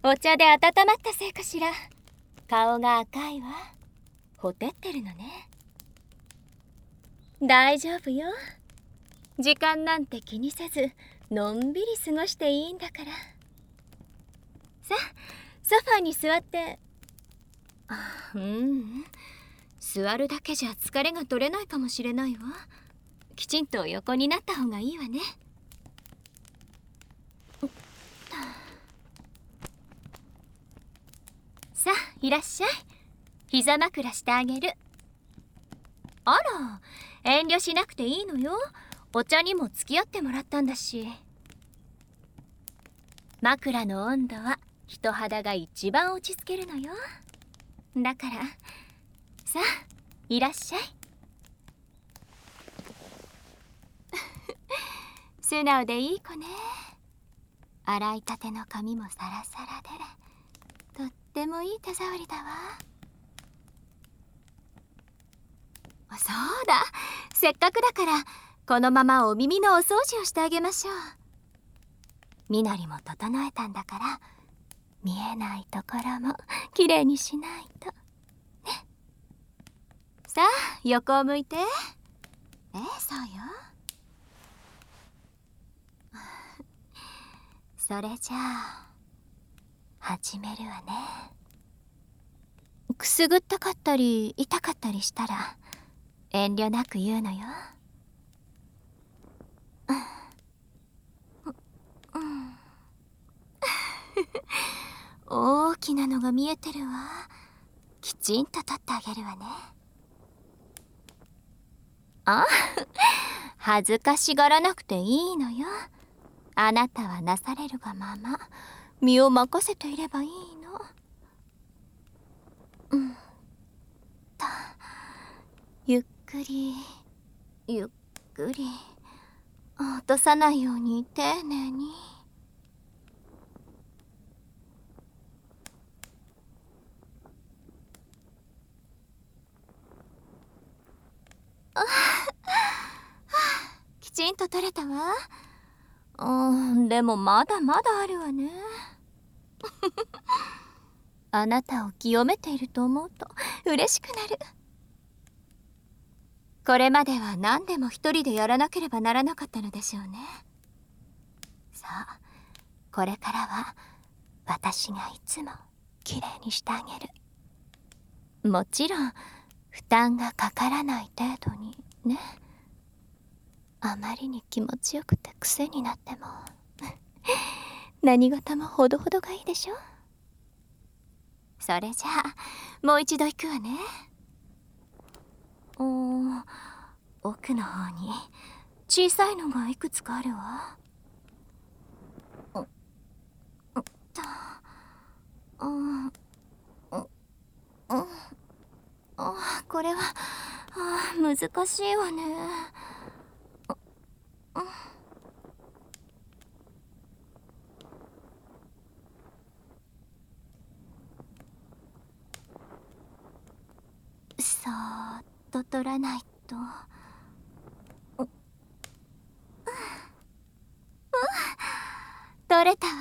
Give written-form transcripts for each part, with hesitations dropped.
お茶で温まったせいかしら。顔が赤いわ。ほてってるのね。大丈夫よ。時間なんて気にせずのんびり過ごしていいんだから。さあ、ソファーに座って。座るだけじゃ疲れが取れないかもしれないわ。きちんと横になった方がいいわね。さあ、いらっしゃい。膝枕してあげる。あら、遠慮しなくていいのよ。お茶にも付き合ってもらったんだし。枕の温度は人肌が一番落ち着けるのよ。だからさあ、いらっしゃい。素直でいい子ね。洗いたての髪もサラサラでとってもいい手触りだわ。そうだ、せっかくだからこのままお耳のお掃除をしてあげましょう。身なりも整えたんだから見えないところもきれいにしないとね。さあ、横を向いて。そうよ。それじゃあ始めるわね。くすぐったかったり痛かったりしたら遠慮なく言うのよ。大きなのが見えてるわ。きちんと取ってあげるわね。恥ずかしがらなくていいのよ。あなたはなされるがまま身を任せていればいいの。ゆっくりゆっくり落とさないように丁寧に。きちんと取れたわ。でもまだまだあるわね。あなたを清めていると思うと嬉しくなる。これまでは何でも一人でやらなければならなかったのでしょうね。さあ、これからは私がいつもきれいにしてあげる。もちろん負担がかからない程度にね。あまりに気持ちよくて癖になっても何事もほどほどがいいでしょ。それじゃあもう一度行くわね。奥の方に小さいのがいくつかあるわ。これは難しいわね。そーっと取らないと。取れたわ。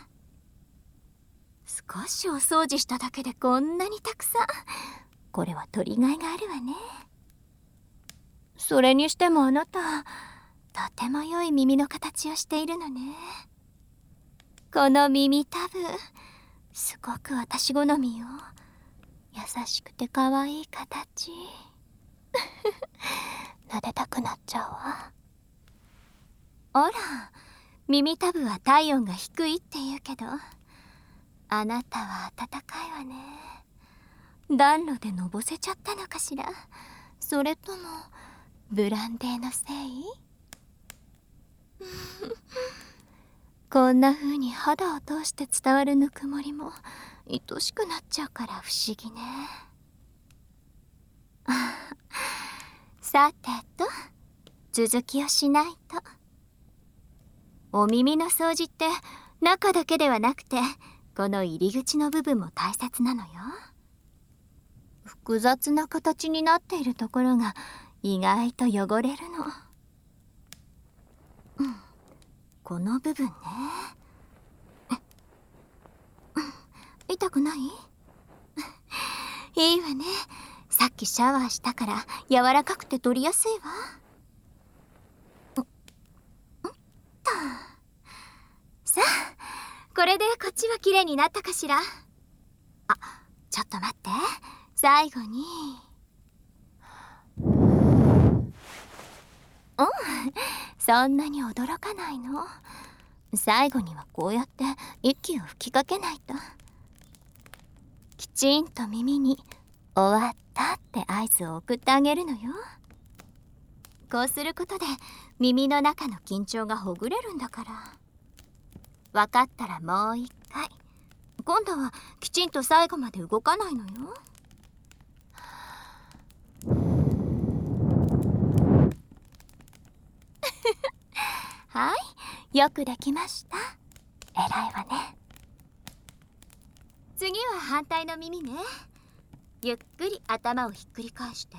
少しお掃除しただけでこんなにたくさん。これは取りがいがあるわね。それにしてもあなたとても良い耳の形をしているのね。この耳たぶすごく私好みよ。優しくて可愛い形。撫でたくなっちゃうわ。あら、耳たぶは体温が低いって言うけどあなたは暖かいわね。暖炉でのぼせちゃったのかしら。それともブランデーのせい？こんな風に肌を通して伝わるぬくもりも愛しくなっちゃうから不思議ね。さてと続きをしないと。お耳の掃除って中だけではなくてこの入り口の部分も大切なのよ。複雑な形になっているところが意外と汚れるの。この部分ね。 たくない？いいわね。さっきシャワーしたから柔らかくて取りやすいわ。さあ、これでこっちは綺麗になったかしら。あ、ちょっと待って。最後に。そんなに驚かないの。最後にはこうやって息を吹きかけないと。きちんと耳に終わったって合図を送ってあげるのよ。こうすることで耳の中の緊張がほぐれるんだから。分かったらもう一回。今度はきちんと最後まで動かないのよ。はい、よくできました。偉いわね。次は反対の耳ね。ゆっくり頭をひっくり返して。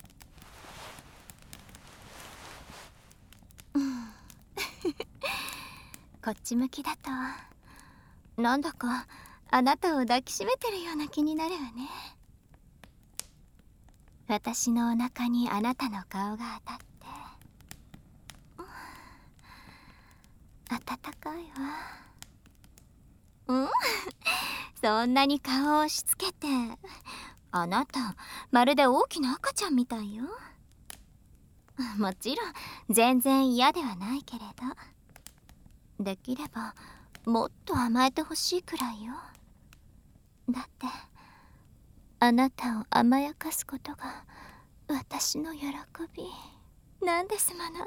こっち向きだとなんだかあなたを抱きしめてるような気になるわね。私のお腹にあなたの顔が当たって、暖かいわ。そんなに顔を押し付けて、あなたまるで大きな赤ちゃんみたいよ。もちろん全然嫌ではないけれど、できればもっと甘えてほしいくらいよ。だってあなたを甘やかすことが私の喜びなんですもの。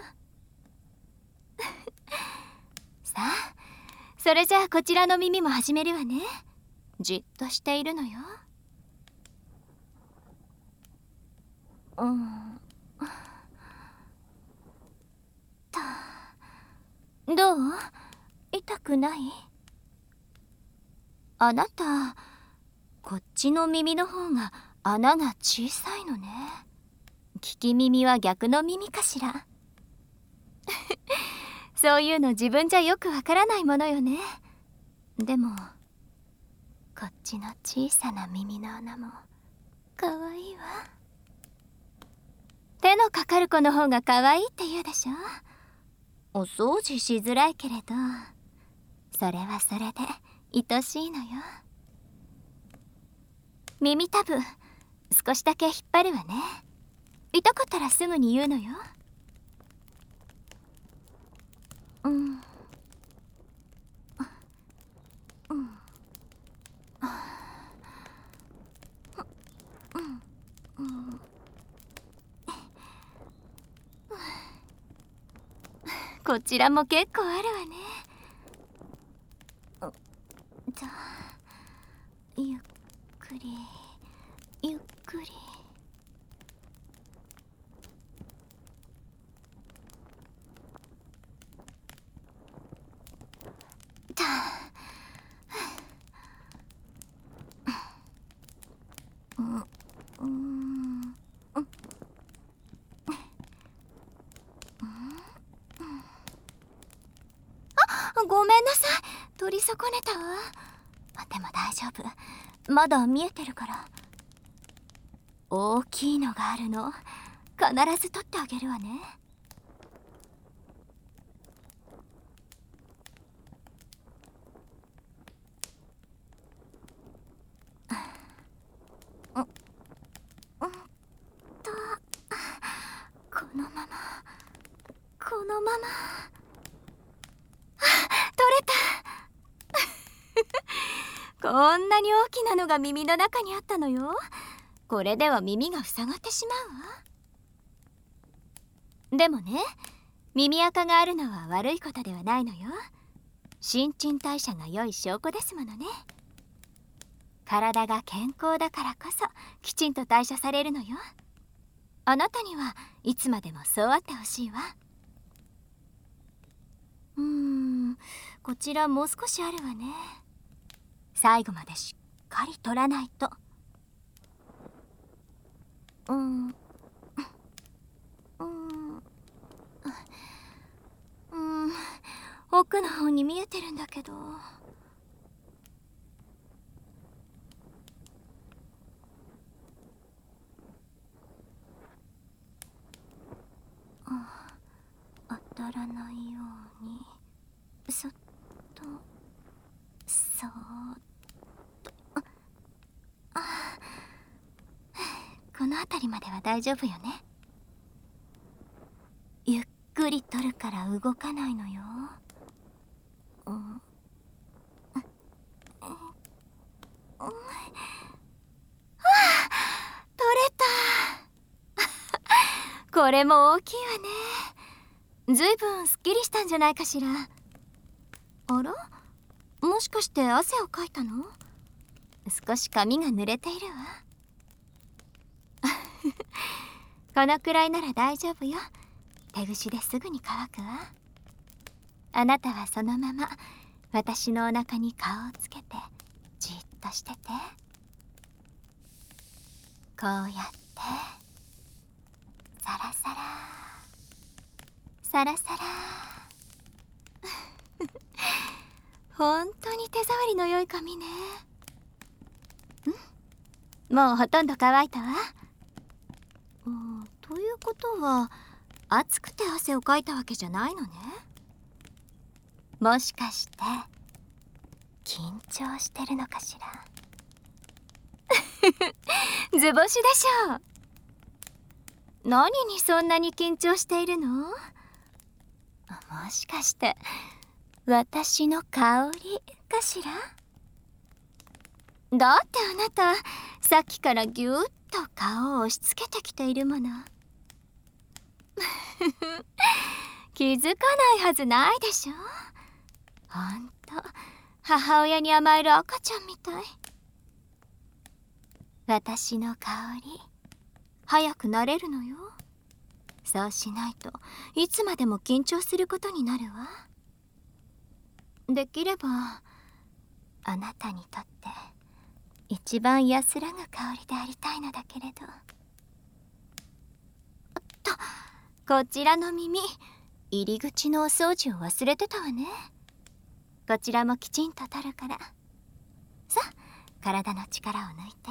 さあ、それじゃあこちらの耳も始めるわね。じっとしているのよ。どう？痛くない？あなた、こっちの耳の方が穴が小さいのね。聞き耳は逆の耳かしら。そういうの自分じゃよくわからないものよね。でもこっちの小さな耳の穴もかわいいわ。手のかかる子の方がかわいいって言うでしょ。お掃除しづらいけれど、それはそれで愛しいのよ。耳たぶ少しだけ引っ張るわね。痛かったらすぐに言うのよ。こちらも結構あるわね。じゃあゆっくりゆっくり。ごめんなさい、取り損ねたわ。でも大丈夫、まだ見えてるから。大きいのがあるの、必ず取ってあげるわね。このままこのまま。取れた。こんなに大きなのが耳の中にあったのよ。これでは耳が塞がってしまうわ。でもね、耳垢があるのは悪いことではないのよ。新陳代謝が良い証拠ですものね。体が健康だからこそきちんと代謝されるのよ。あなたにはいつまでもそうあってほしいわ。こちらもう少しあるわね。最後までしっかり取らないと。奥の方に見えてるんだけど。 たらないようにそっとそーっと。この辺りまでは大丈夫よね。ゆっくり取るから動かないのよ。取れた。これも大きいわね。ずいぶんすっきりしたんじゃないかしら。あら、もしかして汗をかいたの？少し髪が濡れているわ。このくらいなら大丈夫よ。手ぐしですぐに乾くわ。あなたはそのまま私のお腹に顔をつけてじっとしてて。こうやってサラサラサラサラ。本当に手触りの良い髪ね。もうほとんど乾いたわ。ということは暑くて汗をかいたわけじゃないのね。もしかして緊張してるのかしら。図星でしょう。何にそんなに緊張しているの？もしかして私の香りかしら。だってあなたさっきからぎゅっと顔を押し付けてきているもの。気づかないはずないでしょ。ほんと母親に甘える赤ちゃんみたい。私の香り早くなれるのよ。そうしないといつまでも緊張することになるわ。できればあなたにとって一番安らぐ香りでありたいのだけれど。こちらの耳、入り口のお掃除を忘れてたわね。こちらもきちんと取るから。さあ、体の力を抜いて。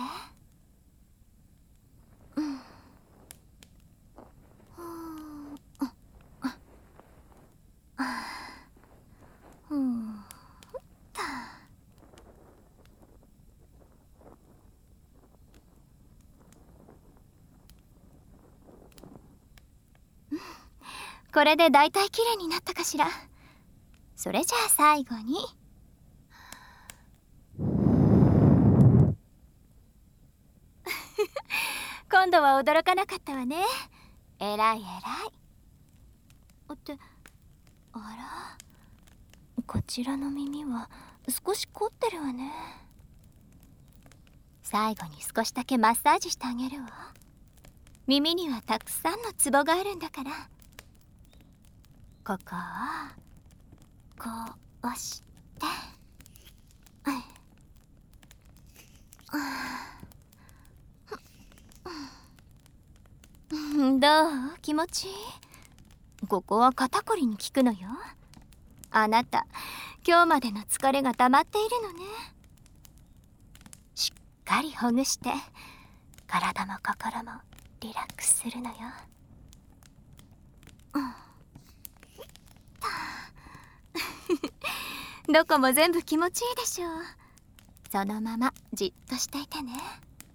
これでだいたいきれいになったかしら。それじゃあ最後に今度は驚かなかったわね。えらいえらい。ってあら、こちらの耳は少し凝ってるわね。最後に少しだけマッサージしてあげるわ。耳にはたくさんのツボがあるんだから。ここをこう押して、どう？気持ちいい？ここは肩こりに効くのよ。あなた今日までの疲れが溜まっているのね。しっかりほぐして体も心もリラックスするのよ。どこも全部気持ちいいでしょう。そのままじっとしていてね。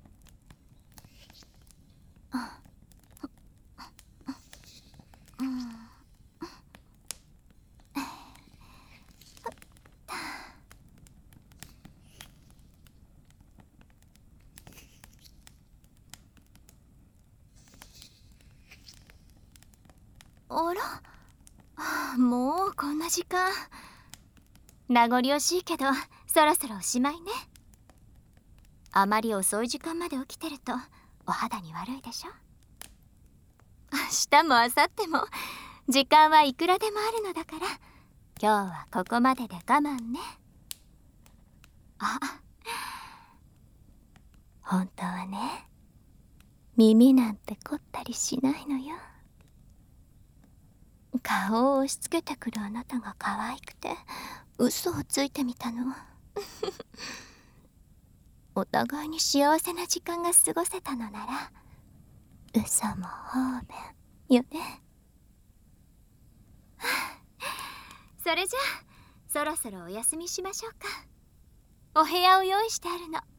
あら、もうこんな時間。名残惜しいけどそろそろおしまいね。あまり遅い時間まで起きてるとお肌に悪いでしょ。明日も明後日も時間はいくらでもあるのだから、今日はここまでで我慢ね。あ、本当はね、耳なんて凝ったりしないのよ。顔を押し付けてくるあなたが可愛くて嘘をついてみたの。お互いに幸せな時間が過ごせたのなら嘘も方便よね。 それじゃあそろそろお休みしましょうか。お部屋を用意してあるの。